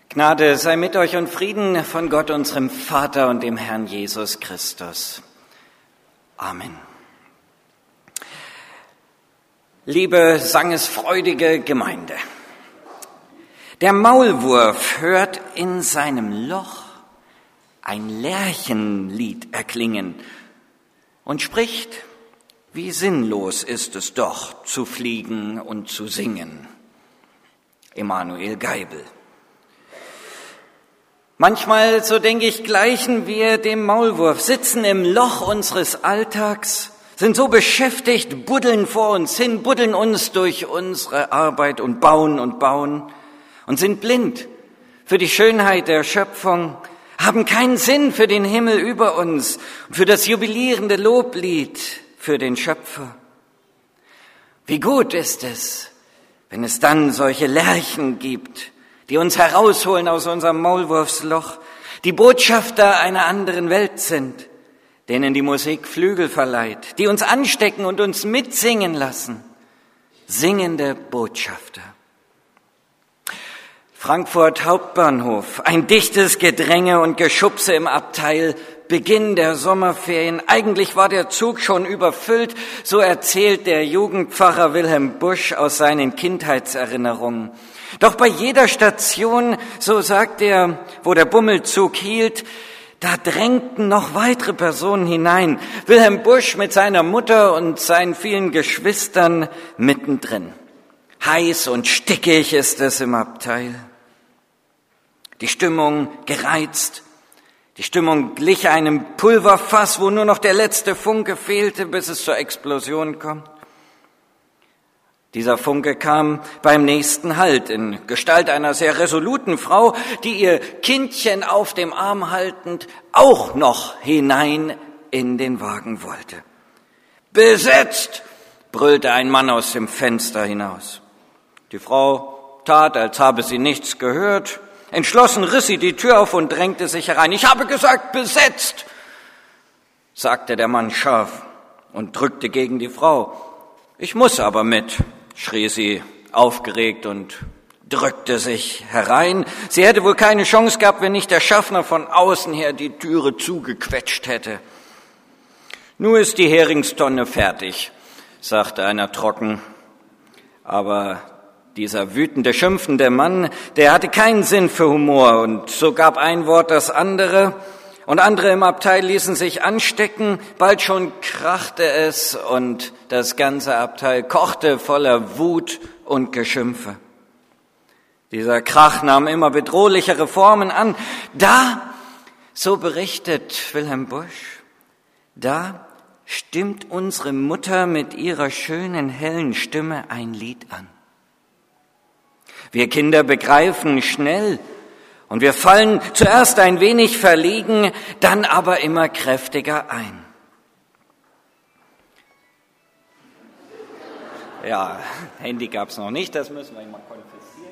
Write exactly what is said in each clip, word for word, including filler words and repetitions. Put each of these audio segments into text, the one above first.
Gnade sei mit euch und Frieden von Gott, unserem Vater und dem Herrn Jesus Christus. Amen. Liebe sangesfreudige Gemeinde, der Maulwurf hört in seinem Loch ein Lerchenlied erklingen und spricht, wie sinnlos ist es doch, zu fliegen und zu singen. Emanuel Geibel. Manchmal, so denke ich, gleichen wir dem Maulwurf, sitzen im Loch unseres Alltags, sind so beschäftigt, buddeln vor uns hin, buddeln uns durch unsere Arbeit und bauen und bauen und sind blind für die Schönheit der Schöpfung, haben keinen Sinn für den Himmel über uns und für das jubilierende Loblied für den Schöpfer. Wie gut ist es, wenn es dann solche Lerchen gibt, die uns herausholen aus unserem Maulwurfsloch, die Botschafter einer anderen Welt sind, denen die Musik Flügel verleiht, die uns anstecken und uns mitsingen lassen. Singende Botschafter. Frankfurt Hauptbahnhof, ein dichtes Gedränge und Geschubse im Abteil, Beginn der Sommerferien. Eigentlich war der Zug schon überfüllt, so erzählt der Jugendpfarrer Wilhelm Busch aus seinen Kindheitserinnerungen. Doch bei jeder Station, so sagt er, wo der Bummelzug hielt, da drängten noch weitere Personen hinein. Wilhelm Busch mit seiner Mutter und seinen vielen Geschwistern mittendrin. Heiß und stickig ist es im Abteil. Die Stimmung gereizt. Die Stimmung glich einem Pulverfass, wo nur noch der letzte Funke fehlte, bis es zur Explosion kommt. Dieser Funke kam beim nächsten Halt in Gestalt einer sehr resoluten Frau, die ihr Kindchen auf dem Arm haltend auch noch hinein in den Wagen wollte. »Besetzt!« brüllte ein Mann aus dem Fenster hinaus. Die Frau tat, als habe sie nichts gehört. Entschlossen riss sie die Tür auf und drängte sich herein. »Ich habe gesagt, besetzt!« sagte der Mann scharf und drückte gegen die Frau. »Ich muss aber mit«, schrie sie aufgeregt und drückte sich herein. Sie hätte wohl keine Chance gehabt, wenn nicht der Schaffner von außen her die Türe zugequetscht hätte. »Nur ist die Heringstonne fertig«, sagte einer trocken. Aber dieser wütende, schimpfende Mann, der hatte keinen Sinn für Humor und so gab ein Wort das andere. Und andere im Abteil ließen sich anstecken, bald schon krachte es und das ganze Abteil kochte voller Wut und Geschimpfe. Dieser Krach nahm immer bedrohlichere Formen an. Da, so berichtet Wilhelm Busch, da stimmt unsere Mutter mit ihrer schönen, hellen Stimme ein Lied an. Wir Kinder begreifen schnell, und wir fallen zuerst ein wenig verlegen, dann aber immer kräftiger ein. Ja, Handy gab's noch nicht, das müssen wir mal konfessieren.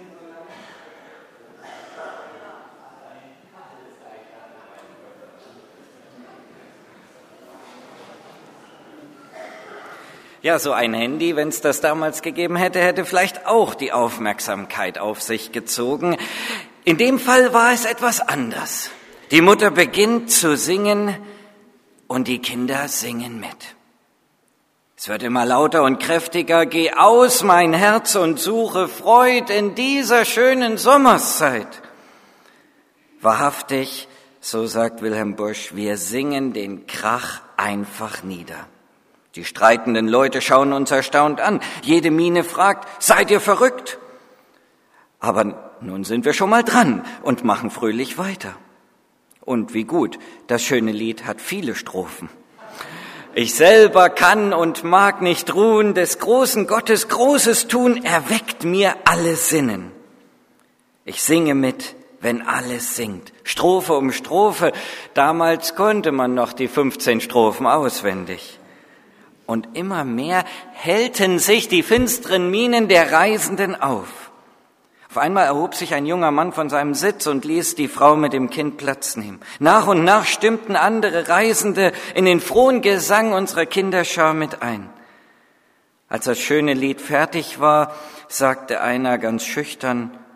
Ja, so ein Handy, wenn es das damals gegeben hätte, hätte vielleicht auch die Aufmerksamkeit auf sich gezogen. In dem Fall war es etwas anders. Die Mutter beginnt zu singen und die Kinder singen mit. Es wird immer lauter und kräftiger. Geh aus, mein Herz, und suche Freud in dieser schönen Sommerszeit. Wahrhaftig, so sagt Wilhelm Busch, wir singen den Krach einfach nieder. Die streitenden Leute schauen uns erstaunt an. Jede Miene fragt, seid ihr verrückt? Aber nun sind wir schon mal dran und machen fröhlich weiter. Und wie gut, das schöne Lied hat viele Strophen. Ich selber kann und mag nicht ruhen, des großen Gottes Großes tun, erweckt mir alle Sinnen. Ich singe mit, wenn alles singt, Strophe um Strophe. Damals konnte man noch die fünfzehn Strophen auswendig. Und immer mehr hellten sich die finsteren Mienen der Reisenden auf. Auf einmal erhob sich ein junger Mann von seinem Sitz und ließ die Frau mit dem Kind Platz nehmen. Nach und nach stimmten andere Reisende in den frohen Gesang unserer Kinderschar mit ein. Als das schöne Lied fertig war, sagte einer ganz schüchtern,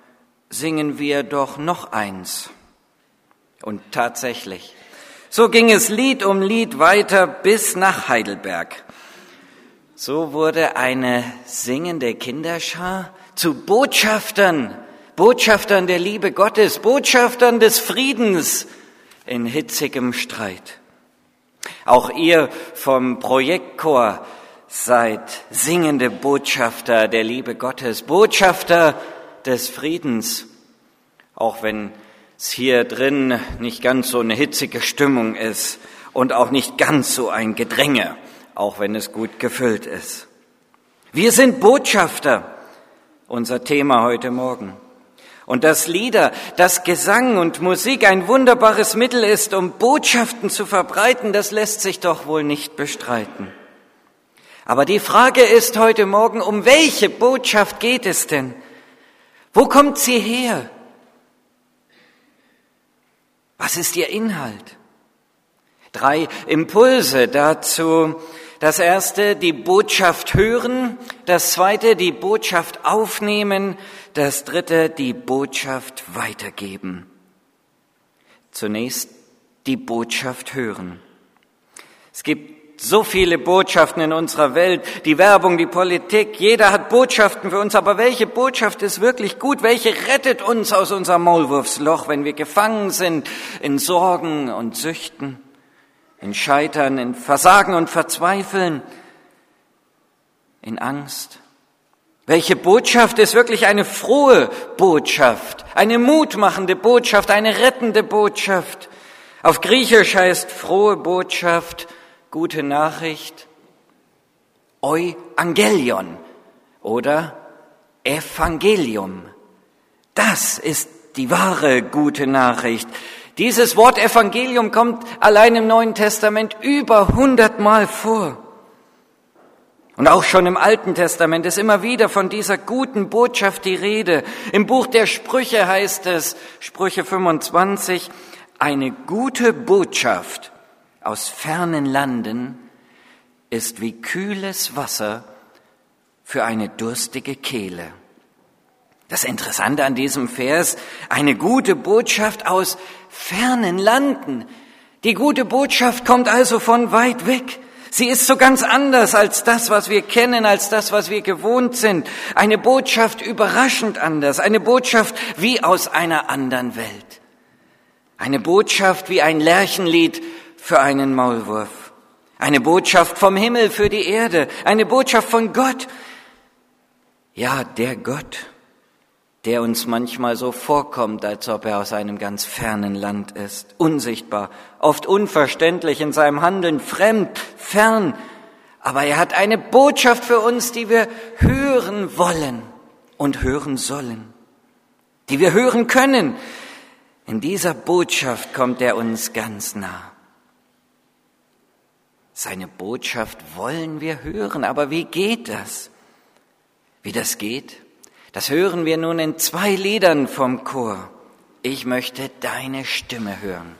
singen wir doch noch eins. Und tatsächlich, so ging es Lied um Lied weiter bis nach Heidelberg. So wurde eine singende Kinderschar zu Botschaftern, Botschaftern der Liebe Gottes, Botschaftern des Friedens in hitzigem Streit. Auch ihr vom Projektchor seid singende Botschafter der Liebe Gottes, Botschafter des Friedens, auch wenn es hier drin nicht ganz so eine hitzige Stimmung ist und auch nicht ganz so ein Gedränge, auch wenn es gut gefüllt ist. Wir sind Botschafter, unser Thema heute Morgen. Und dass Lieder, dass Gesang und Musik ein wunderbares Mittel ist, um Botschaften zu verbreiten, das lässt sich doch wohl nicht bestreiten. Aber die Frage ist heute Morgen, um welche Botschaft geht es denn? Wo kommt sie her? Was ist ihr Inhalt? Drei Impulse dazu. Das erste, die Botschaft hören. Das zweite, die Botschaft aufnehmen. Das dritte, die Botschaft weitergeben. Zunächst die Botschaft hören. Es gibt so viele Botschaften in unserer Welt, die Werbung, die Politik, jeder hat Botschaften für uns, aber welche Botschaft ist wirklich gut? Welche rettet uns aus unserem Maulwurfsloch, wenn wir gefangen sind in Sorgen und Süchten, in Scheitern, in Versagen und Verzweifeln, in Angst? Welche Botschaft ist wirklich eine frohe Botschaft, eine mutmachende Botschaft, eine rettende Botschaft? Auf Griechisch heißt frohe Botschaft, gute Nachricht, Euangelion oder Evangelium. Das ist die wahre gute Nachricht. Dieses Wort Evangelium kommt allein im Neuen Testament über hundertmal vor. Und auch schon im Alten Testament ist immer wieder von dieser guten Botschaft die Rede. Im Buch der Sprüche heißt es, Sprüche fünfundzwanzig, eine gute Botschaft aus fernen Landen ist wie kühles Wasser für eine durstige Kehle. Das Interessante an diesem Vers, eine gute Botschaft aus fernen Landen. Die gute Botschaft kommt also von weit weg. Sie ist so ganz anders als das, was wir kennen, als das, was wir gewohnt sind. Eine Botschaft überraschend anders, eine Botschaft wie aus einer anderen Welt. Eine Botschaft wie ein Lerchenlied für einen Maulwurf. Eine Botschaft vom Himmel für die Erde. Eine Botschaft von Gott. Ja, der Gott, der uns manchmal so vorkommt, als ob er aus einem ganz fernen Land ist. Unsichtbar, oft unverständlich in seinem Handeln, fremd, fern. Aber er hat eine Botschaft für uns, die wir hören wollen und hören sollen. Die wir hören können. In dieser Botschaft kommt er uns ganz nah. Seine Botschaft wollen wir hören, aber wie geht das? Wie das geht, das hören wir nun in zwei Liedern vom Chor. Ich möchte deine Stimme hören.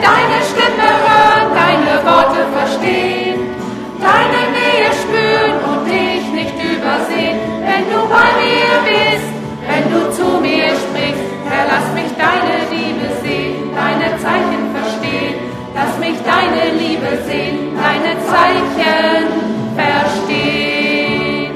deine Stimme hören, deine Worte verstehen, deine Nähe spüren und dich nicht übersehen. Wenn du bei mir bist, wenn du zu mir sprichst, Herr, lass mich deine Liebe sehen, deine Zeichen verstehen. Lass mich deine Liebe sehen, deine Zeichen verstehen.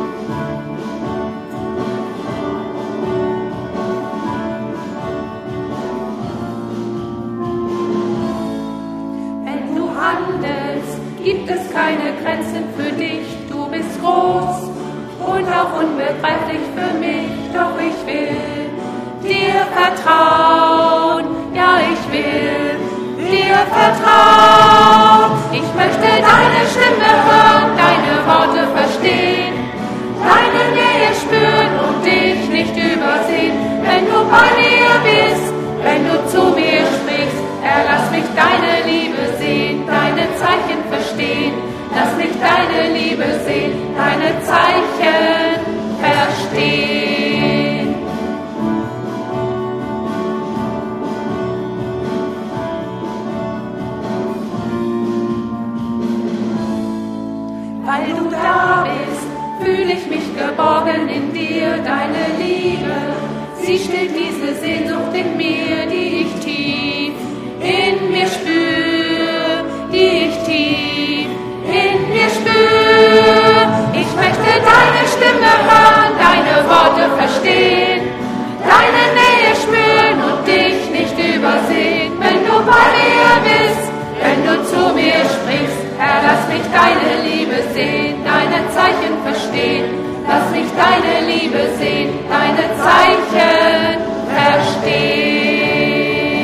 Wenn du handelst, gibt es keine Grenzen für dich. Du bist groß und auch unbegreiflich für mich. Doch ich will dir vertrauen, ja ich will dir vertrauen. Ich möchte deine Stimme hören, deine Worte verstehen, deine Nähe spüren und dich nicht übersehen. Wenn du bei mir bist, wenn du zu mir sprichst, Herr, lass mich deine Liebe sehen, deine Zeichen verstehen. Lass mich deine Liebe sehen, deine Zeichen verstehen. Weil du da bist, fühle ich mich geborgen in dir, deine Liebe. Sie stillt diese Sehnsucht in mir, die ich tief in mir spür, die ich tief in mir spür. Ich möchte deine Stimme hören, deine Worte verstehen, deine Nähe spüren und dich nicht übersehen. Wenn du bei mir bist, wenn du zu mir sprichst, Herr, lass mich deine Liebe sehen, deine Zeichen verstehen. Lass mich deine Liebe sehen, deine Zeichen verstehen.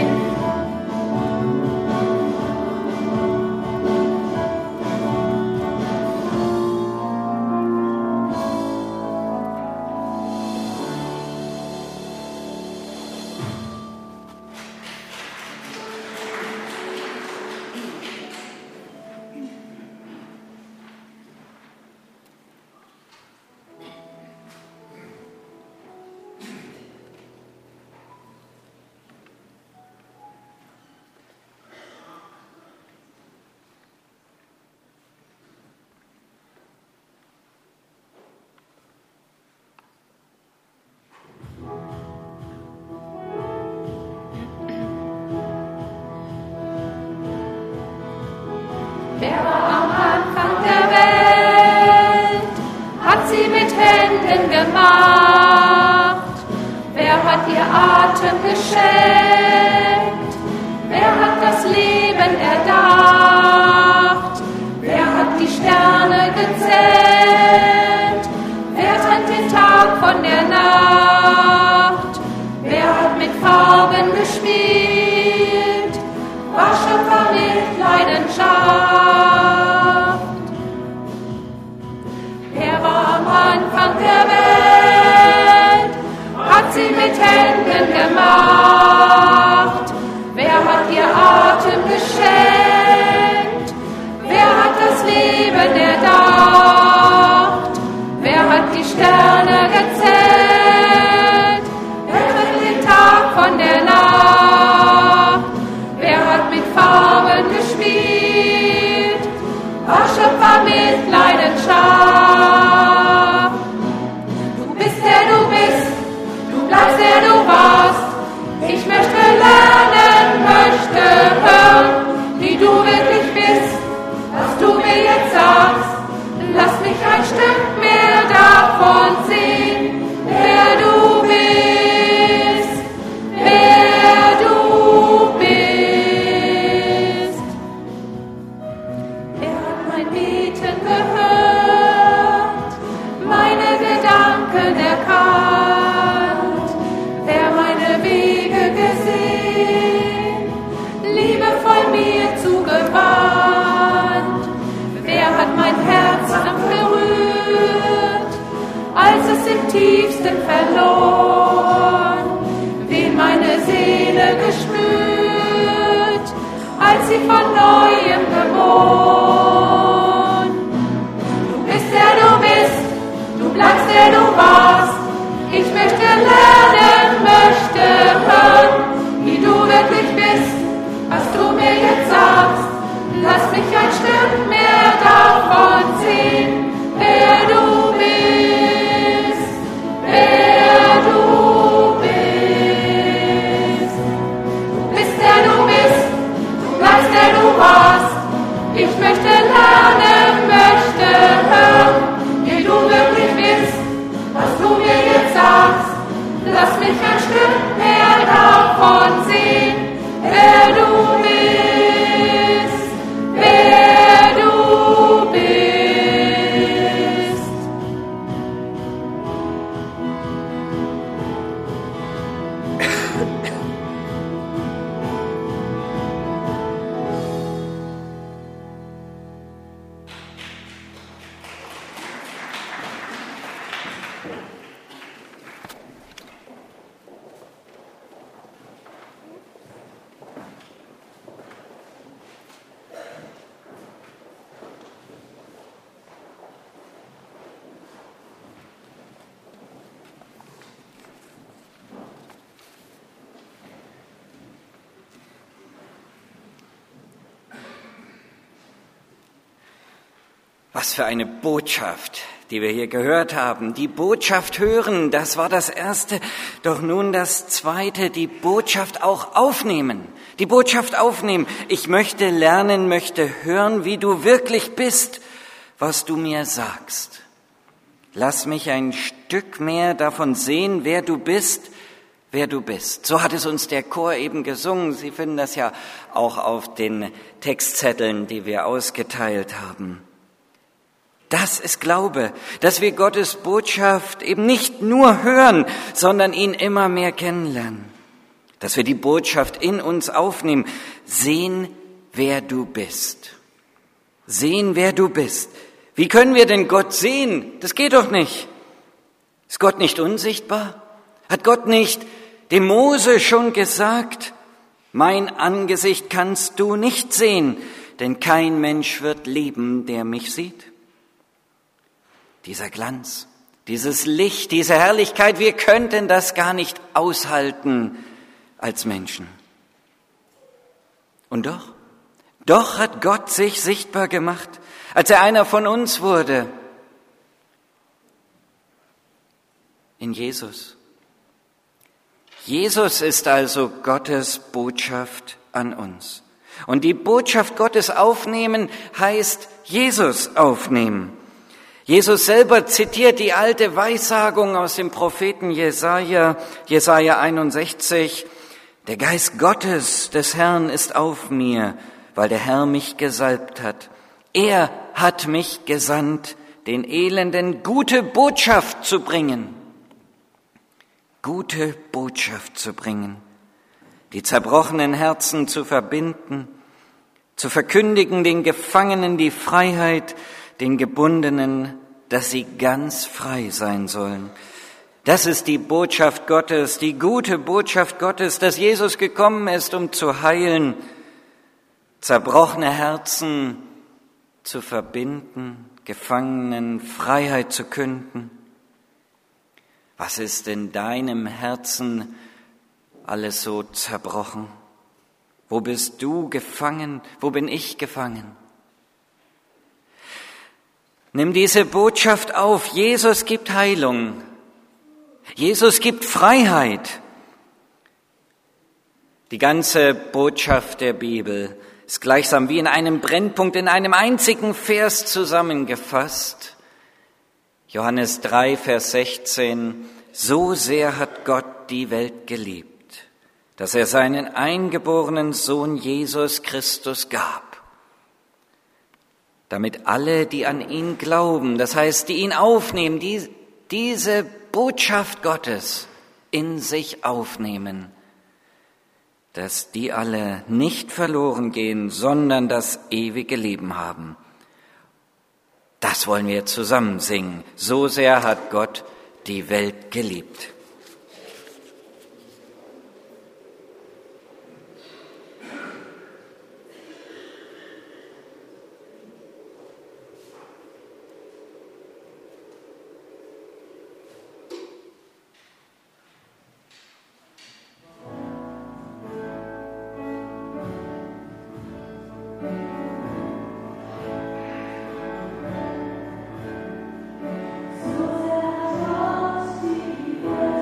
Wer war am Anfang der Welt, hat sie mit Händen gemacht? Wer hat ihr Atem geschenkt? Wer hat das Leben erdacht? Wer hat die Sterne gezählt? Wer trennt den Tag von der Nacht? Wer hat mit Farben gespielt? War Schöpfer mit Leidenschaft. Wer war am Anfang der Welt, hat sie mit Händen gemacht. Wer hat ihr Atem geschenkt? Wer hat das Leben erdacht? Wer hat die Sterne gezählt? Wer trennt den Tag von der Nacht? Wer hat mit Farben gespielt? War Schöpfer mit Leidenschaft. Du bist der du bist, du bleibst der du warst. Ich möchte lernen, möchte hören, wie du wirklich bist, was du mir jetzt sagst. Lass mich ein Stück mehr davon sehen, wer du bist, wer du bist. Er hat mein Beten gehört, meine Gedanken erkannt, wer meine Wege gesehen, liebevoll mir zugewandt. Wer hat mein Herz berührt, als es im tiefsten verloren? Wen meine Seele gespürt, als sie von Neuem geboren? Du bist der du bist, du bleibst der du warst. Ich möchte lernen, möchte hören, wie du wirklich bist, was du Was für eine Botschaft, die wir hier gehört haben. Die Botschaft hören, das war das Erste. Doch nun das Zweite, die Botschaft auch aufnehmen. Die Botschaft aufnehmen. Ich möchte lernen, möchte hören, wie du wirklich bist, was du mir sagst. Lass mich ein Stück mehr davon sehen, wer du bist, wer du bist. So hat es uns der Chor eben gesungen. Sie finden das ja auch auf den Textzetteln, die wir ausgeteilt haben. Das ist Glaube, dass wir Gottes Botschaft eben nicht nur hören, sondern ihn immer mehr kennenlernen. Dass wir die Botschaft in uns aufnehmen, sehen, wer du bist. Sehen, wer du bist. Wie können wir denn Gott sehen? Das geht doch nicht. Ist Gott nicht unsichtbar? Hat Gott nicht dem Mose schon gesagt, mein Angesicht kannst du nicht sehen, denn kein Mensch wird leben, der mich sieht? Dieser Glanz, dieses Licht, diese Herrlichkeit, wir könnten das gar nicht aushalten als Menschen. Und doch, doch hat Gott sich sichtbar gemacht, als er einer von uns wurde, in Jesus. Jesus ist also Gottes Botschaft an uns. Und die Botschaft Gottes aufnehmen heißt Jesus aufnehmen. Jesus selber zitiert die alte Weissagung aus dem Propheten Jesaja, Jesaja einundsechzig. Der Geist Gottes des Herrn ist auf mir, weil der Herr mich gesalbt hat. Er hat mich gesandt, den Elenden gute Botschaft zu bringen. Gute Botschaft zu bringen, die zerbrochenen Herzen zu verbinden, zu verkündigen den Gefangenen die Freiheit, den Gebundenen, dass sie ganz frei sein sollen. Das ist die Botschaft Gottes, die gute Botschaft Gottes, dass Jesus gekommen ist, um zu heilen, zerbrochene Herzen zu verbinden, Gefangenen Freiheit zu künden. Was ist in deinem Herzen alles so zerbrochen? Wo bist du gefangen? Wo bin ich gefangen? Nimm diese Botschaft auf. Jesus gibt Heilung. Jesus gibt Freiheit. Die ganze Botschaft der Bibel ist gleichsam wie in einem Brennpunkt, in einem einzigen Vers zusammengefasst. Johannes drei, Vers sechzehn. So sehr hat Gott die Welt geliebt, dass er seinen eingeborenen Sohn Jesus Christus gab, damit alle, die an ihn glauben, das heißt, die ihn aufnehmen, die diese Botschaft Gottes in sich aufnehmen, dass die alle nicht verloren gehen, sondern das ewige Leben haben. Das wollen wir zusammen singen. So sehr hat Gott die Welt geliebt. So sehr hat Gott die Welt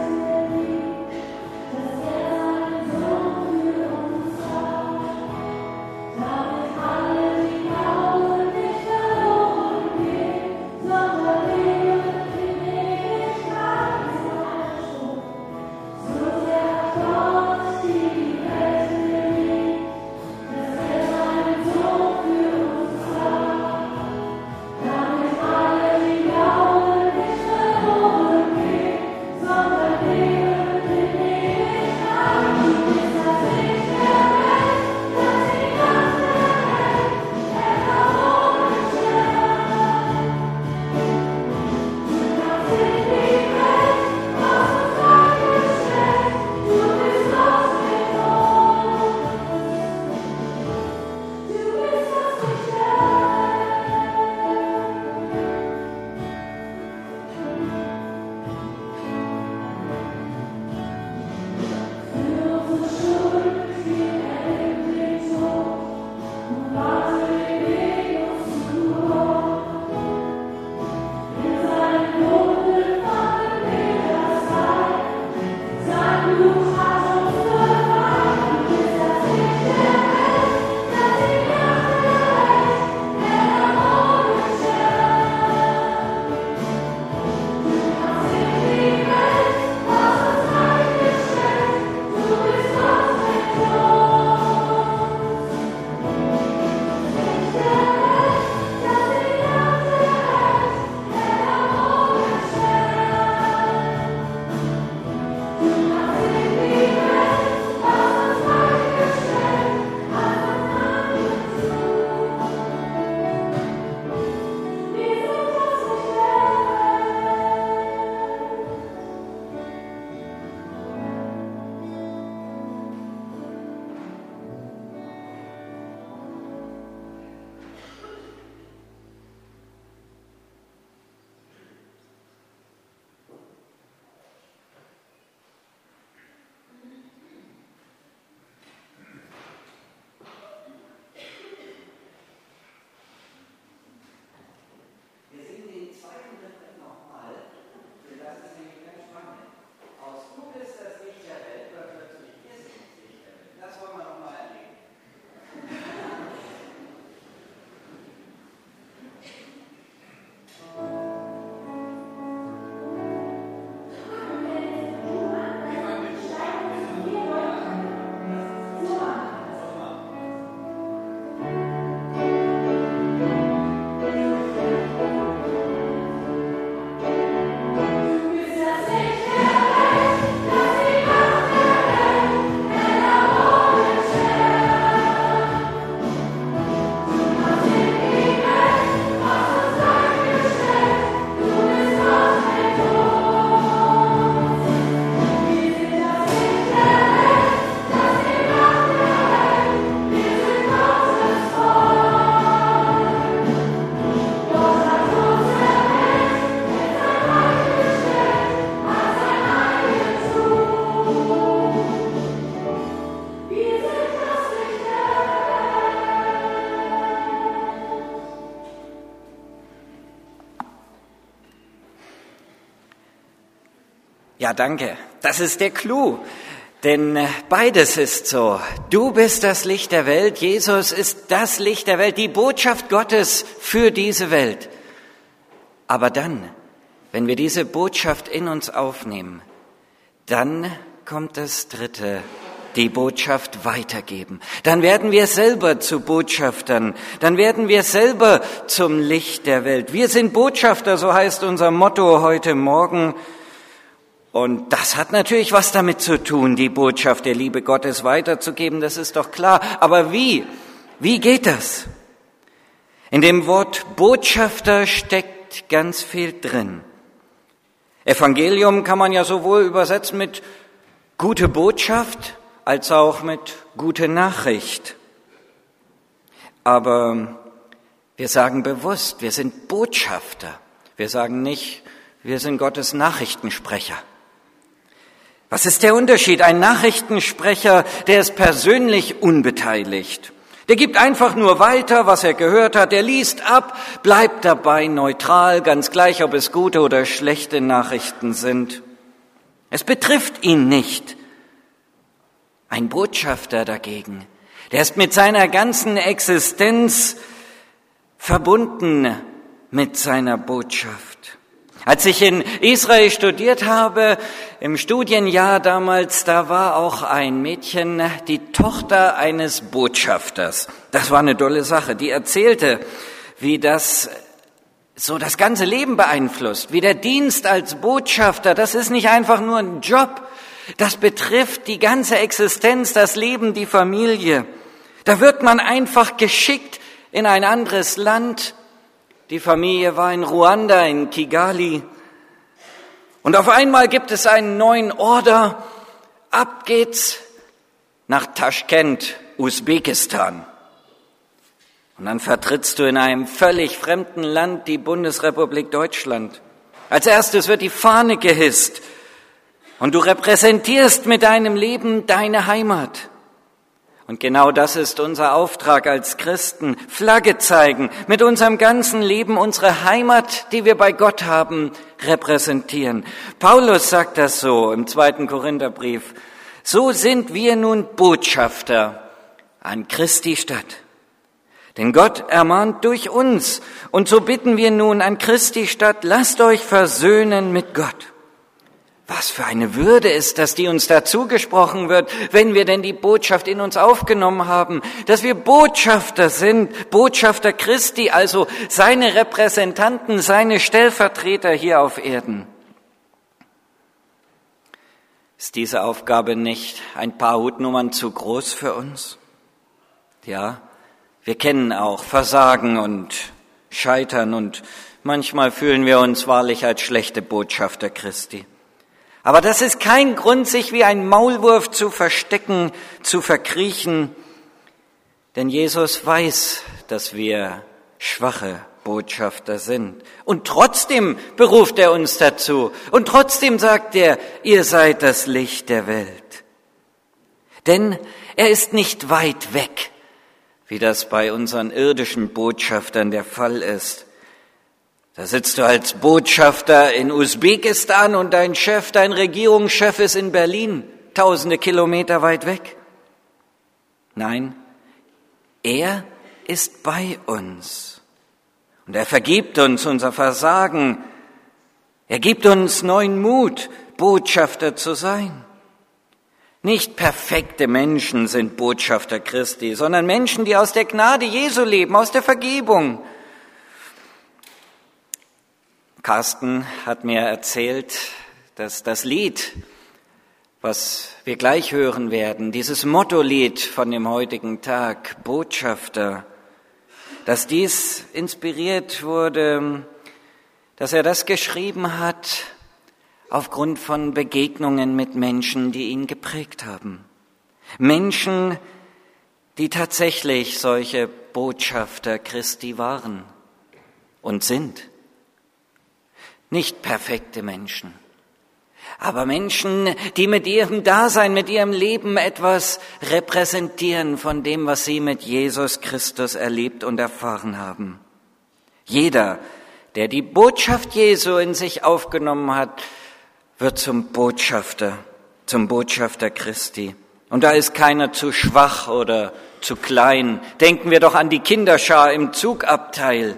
Ja, danke. Das ist der Clou. Denn beides ist so. Du bist das Licht der Welt. Jesus ist das Licht der Welt, die Botschaft Gottes für diese Welt. Aber dann, wenn wir diese Botschaft in uns aufnehmen, dann kommt das Dritte, die Botschaft weitergeben. Dann werden wir selber zu Botschaftern. Dann werden wir selber zum Licht der Welt. Wir sind Botschafter, so heißt unser Motto heute Morgen. Und das hat natürlich was damit zu tun, die Botschaft der Liebe Gottes weiterzugeben, das ist doch klar. Aber wie? Wie geht das? In dem Wort Botschafter steckt ganz viel drin. Evangelium kann man ja sowohl übersetzen mit gute Botschaft als auch mit gute Nachricht. Aber wir sagen bewusst, wir sind Botschafter. Wir sagen nicht, wir sind Gottes Nachrichtensprecher. Was ist der Unterschied? Ein Nachrichtensprecher, der ist persönlich unbeteiligt. Der gibt einfach nur weiter, was er gehört hat. Der liest ab, bleibt dabei neutral, ganz gleich, ob es gute oder schlechte Nachrichten sind. Es betrifft ihn nicht. Ein Botschafter dagegen, der ist mit seiner ganzen Existenz verbunden mit seiner Botschaft. Als ich in Israel studiert habe, im Studienjahr damals, da war auch ein Mädchen die Tochter eines Botschafters. Das war eine tolle Sache. Die erzählte, wie das so das ganze Leben beeinflusst, wie der Dienst als Botschafter, das ist nicht einfach nur ein Job, das betrifft die ganze Existenz, das Leben, die Familie. Da wird man einfach geschickt in ein anderes Land. Die Familie war in Ruanda, in Kigali. Und auf einmal gibt es einen neuen Order. Ab geht's nach Taschkent, Usbekistan. Und dann vertrittst du in einem völlig fremden Land die Bundesrepublik Deutschland. Als erstes wird die Fahne gehisst. Und du repräsentierst mit deinem Leben deine Heimat. Und genau das ist unser Auftrag als Christen. Flagge zeigen, mit unserem ganzen Leben unsere Heimat, die wir bei Gott haben, repräsentieren. Paulus sagt das so im zweiten Korintherbrief. So sind wir nun Botschafter an Christi Stadt. Denn Gott ermahnt durch uns. Und so bitten wir nun an Christi Stadt, lasst euch versöhnen mit Gott. Was für eine Würde ist das, die uns dazu gesprochen wird, wenn wir denn die Botschaft in uns aufgenommen haben, dass wir Botschafter sind, Botschafter Christi, also seine Repräsentanten, seine Stellvertreter hier auf Erden. Ist diese Aufgabe nicht ein paar Hutnummern zu groß für uns? Ja, wir kennen auch Versagen und Scheitern und manchmal fühlen wir uns wahrlich als schlechte Botschafter Christi. Aber das ist kein Grund, sich wie ein Maulwurf zu verstecken, zu verkriechen. Denn Jesus weiß, dass wir schwache Botschafter sind. Und trotzdem beruft er uns dazu. Und trotzdem sagt er, ihr seid das Licht der Welt. Denn er ist nicht weit weg, wie das bei unseren irdischen Botschaftern der Fall ist. Da sitzt du als Botschafter in Usbekistan und dein Chef, dein Regierungschef ist in Berlin, tausende Kilometer weit weg. Nein, er ist bei uns. Und er vergibt uns unser Versagen. Er gibt uns neuen Mut, Botschafter zu sein. Nicht perfekte Menschen sind Botschafter Christi, sondern Menschen, die aus der Gnade Jesu leben, aus der Vergebung. Carsten hat mir erzählt, dass das Lied, was wir gleich hören werden, dieses Motto-Lied von dem heutigen Tag, Botschafter, dass dies inspiriert wurde, dass er das geschrieben hat aufgrund von Begegnungen mit Menschen, die ihn geprägt haben. Menschen, die tatsächlich solche Botschafter Christi waren und sind. Nicht perfekte Menschen, aber Menschen, die mit ihrem Dasein, mit ihrem Leben etwas repräsentieren von dem, was sie mit Jesus Christus erlebt und erfahren haben. Jeder, der die Botschaft Jesu in sich aufgenommen hat, wird zum Botschafter, zum Botschafter Christi. Und da ist keiner zu schwach oder zu klein. Denken wir doch an die Kinderschar im Zugabteil.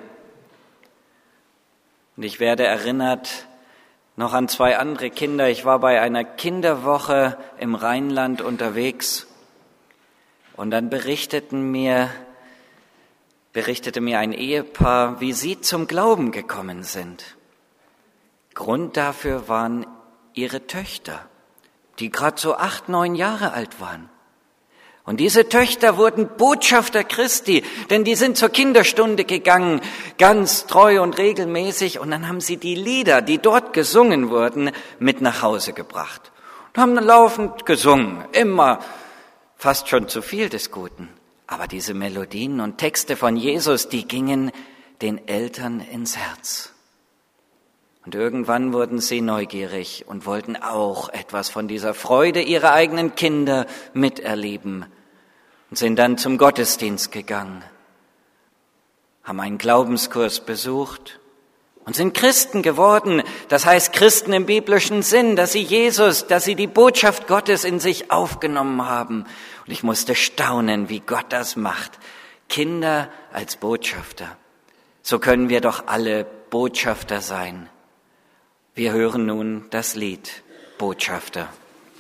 Und ich werde erinnert noch an zwei andere Kinder. Ich war bei einer Kinderwoche im Rheinland unterwegs und dann berichteten mir, berichtete mir ein Ehepaar, wie sie zum Glauben gekommen sind. Grund dafür waren ihre Töchter, die gerade so acht, neun Jahre alt waren. Und diese Töchter wurden Botschafter Christi, denn die sind zur Kinderstunde gegangen, ganz treu und regelmäßig. Und dann haben sie die Lieder, die dort gesungen wurden, mit nach Hause gebracht. Und haben laufend gesungen, immer fast schon zu viel des Guten. Aber diese Melodien und Texte von Jesus, die gingen den Eltern ins Herz. Und irgendwann wurden sie neugierig und wollten auch etwas von dieser Freude ihrer eigenen Kinder miterleben und sind dann zum Gottesdienst gegangen, haben einen Glaubenskurs besucht und sind Christen geworden. Das heißt Christen im biblischen Sinn, dass sie Jesus, dass sie die Botschaft Gottes in sich aufgenommen haben. Und ich musste staunen, wie Gott das macht. Kinder als Botschafter. So können wir doch alle Botschafter sein. Wir hören nun das Lied Botschafter.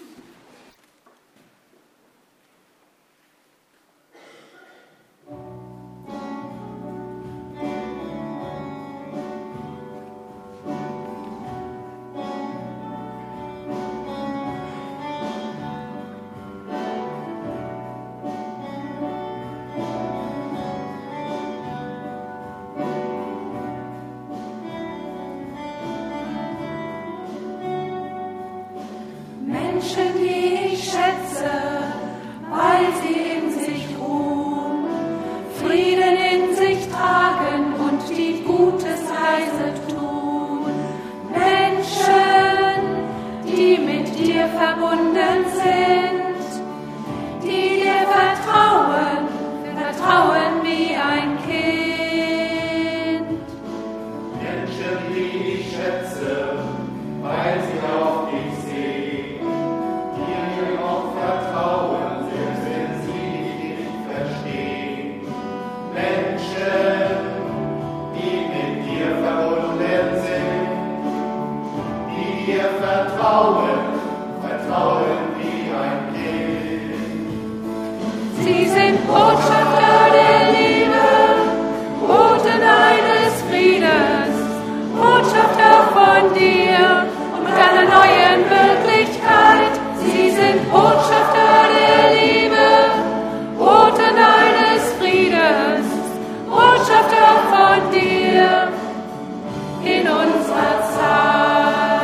Menschen, die ich schätze, weil sie in sich ruhen, Frieden in sich tragen und die Gutes leise tun. Menschen, die mit dir verbunden sind, die dir vertrauen, vertrauen wie ein Kind. Menschen, die ich schätze, weil sie auf dich sehen, dir auch vertrauen, selbst wenn sie dich nicht verstehen. Menschen, die mit dir verbunden sind, die dir vertrauen, vertrauen wie ein Kind. Sie sind Botschafter der Liebe, Boten deines Friedens, Botschafter von dir und einer neuen Wirklichkeit. Sie sind Botschafter der Liebe, Boten deines Friedens, Botschafter von dir in unserer Zeit.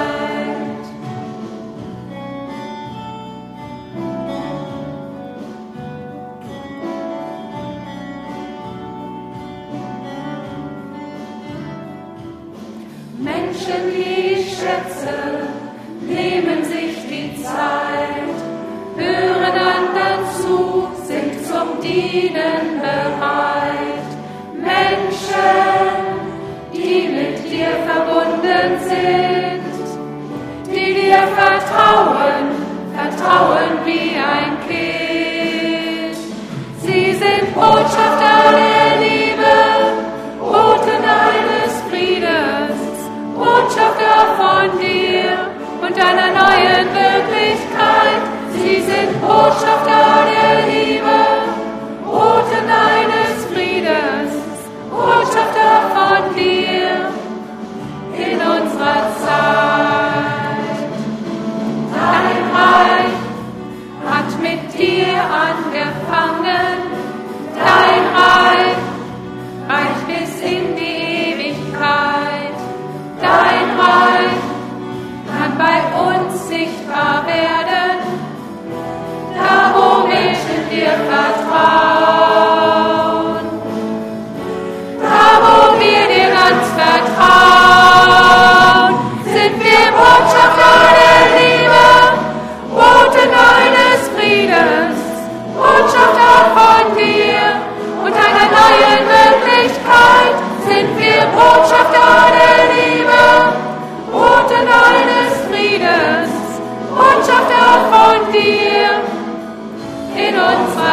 Menschen, die ich schätze, nehmen sich die Zeit, hören einander zu, sind zum Dienen bereit. Menschen, die mit dir verbunden sind, die dir vertrauen, vertrauen wie ein Kind. Sie sind Botschafter der Liebe, Boten deines Friedens, Botschafter von dir und einer neuen Wirklichkeit. Sie sind Botschafter der Liebe, Boten deines Friedens, Botschafter von dir in unserer Zeit. Dein Reich hat mit dir angefangen, dein Reich reicht bis in die Ewigkeit. Dein Reich kann bei uns sichtbar werden, da wo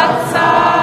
Hochzeit.